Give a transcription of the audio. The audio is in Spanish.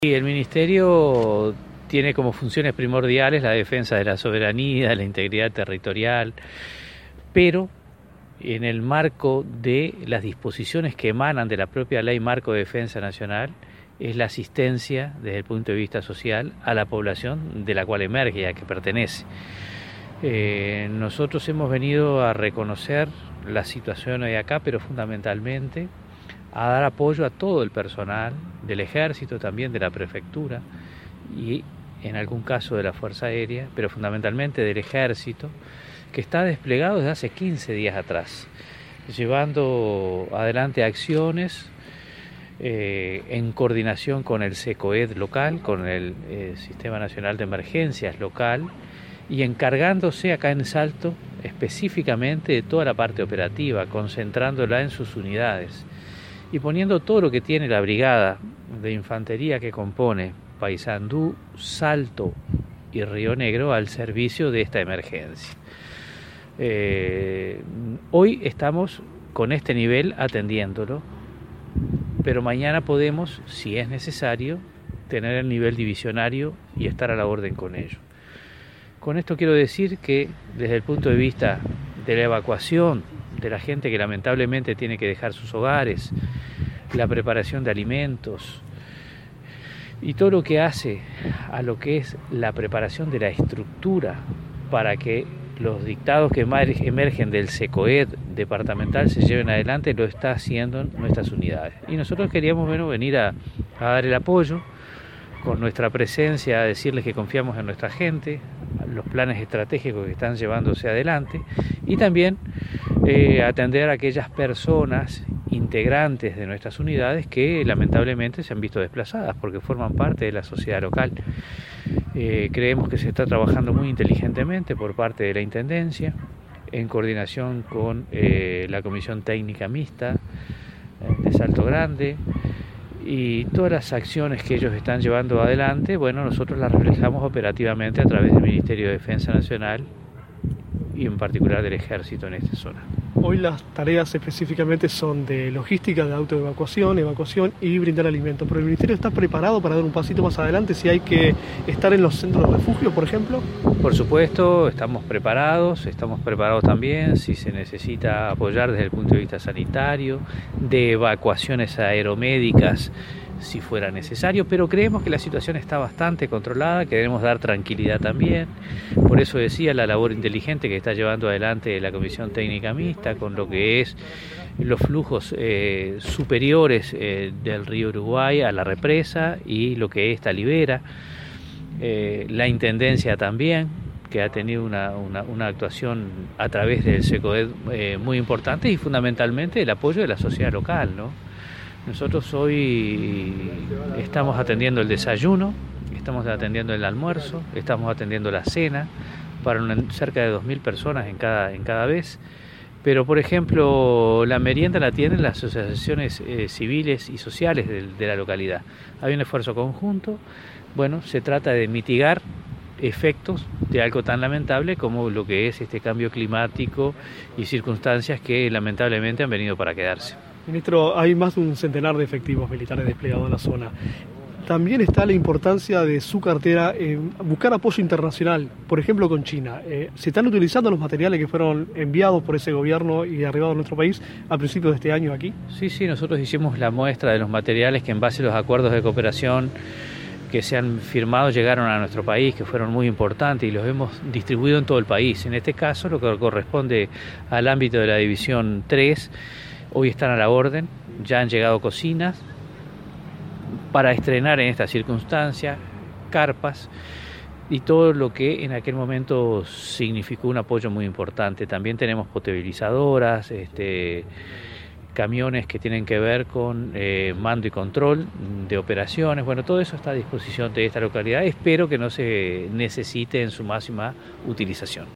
Y el Ministerio tiene como funciones primordiales la defensa de la soberanía, de la integridad territorial, pero en el marco de las disposiciones que emanan de la propia Ley Marco de Defensa Nacional, es la asistencia desde el punto de vista social a la población de la cual emerge y a que pertenece. Nosotros hemos venido a reconocer la situación hoy acá, pero fundamentalmente a dar apoyo a todo el personal del Ejército, también de la Prefectura y en algún caso de la Fuerza Aérea, pero fundamentalmente del Ejército, que está desplegado desde hace 15 días atrás, llevando adelante acciones en coordinación con el SECOED local, con el Sistema Nacional de Emergencias local, y encargándose acá en Salto específicamente de toda la parte operativa, concentrándola en sus unidades y poniendo todo lo que tiene la brigada de infantería que compone Paysandú, Salto y Río Negro al servicio de esta emergencia. Hoy estamos con este nivel atendiéndolo, pero mañana podemos, si es necesario, tener el nivel divisionario y estar a la orden con ello. Con esto quiero decir que desde el punto de vista de la evacuación de la gente que lamentablemente tiene que dejar sus hogares, la preparación de alimentos y todo lo que hace a lo que es la preparación de la estructura para que los dictados que emergen del SECOED departamental se lleven adelante, lo está haciendo nuestras unidades. Y nosotros queríamos venir a dar el apoyo con nuestra presencia, a decirles que confiamos en nuestra gente, los planes estratégicos que están llevándose adelante y también atender a aquellas personas integrantes de nuestras unidades que lamentablemente se han visto desplazadas porque forman parte de la sociedad local. Creemos que se está trabajando muy inteligentemente por parte de la Intendencia, en coordinación con la Comisión Técnica Mixta de Salto Grande, y todas las acciones que ellos están llevando adelante, bueno, nosotros las reflejamos operativamente a través del Ministerio de Defensa Nacional y en particular del Ejército en esta zona. Hoy las tareas específicamente son de logística, de autoevacuación, evacuación y brindar alimento, pero el Ministerio está preparado para dar un pasito más adelante si hay que estar en los centros de refugio, por ejemplo. Por supuesto, estamos preparados también si se necesita apoyar desde el punto de vista sanitario, de evacuaciones aeromédicas si fuera necesario, pero creemos que la situación está bastante controlada, queremos dar tranquilidad también, por eso decía la labor inteligente que está llevando adelante la Comisión Técnica Mixta con lo que es los flujos superiores del río Uruguay a la represa y lo que esta libera, la Intendencia también, que ha tenido una actuación a través del SECOED muy importante y fundamentalmente el apoyo de la sociedad local, ¿no? Nosotros hoy estamos atendiendo el desayuno, estamos atendiendo el almuerzo, estamos atendiendo la cena para cerca de 2.000 personas en cada vez. Pero, por ejemplo, la merienda la tienen las asociaciones civiles y sociales de la localidad. Hay un esfuerzo conjunto. Bueno, se trata de mitigar efectos de algo tan lamentable como lo que es este cambio climático y circunstancias que lamentablemente han venido para quedarse. Ministro, hay más de un centenar de efectivos militares desplegados en la zona. También está la importancia de su cartera en buscar apoyo internacional, por ejemplo con China. ¿Se están utilizando los materiales que fueron enviados por ese gobierno y arribados a nuestro país a principios de este año aquí? Sí, nosotros hicimos la muestra de los materiales que en base a los acuerdos de cooperación que se han firmado llegaron a nuestro país, que fueron muy importantes y los hemos distribuido en todo el país. En este caso, lo que corresponde al ámbito de la División 3, hoy están a la orden, ya han llegado cocinas para estrenar en esta circunstancia, carpas y todo lo que en aquel momento significó un apoyo muy importante. También tenemos potabilizadoras, camiones que tienen que ver con mando y control de operaciones. Bueno, todo eso está a disposición de esta localidad. Espero que no se necesite en su máxima utilización.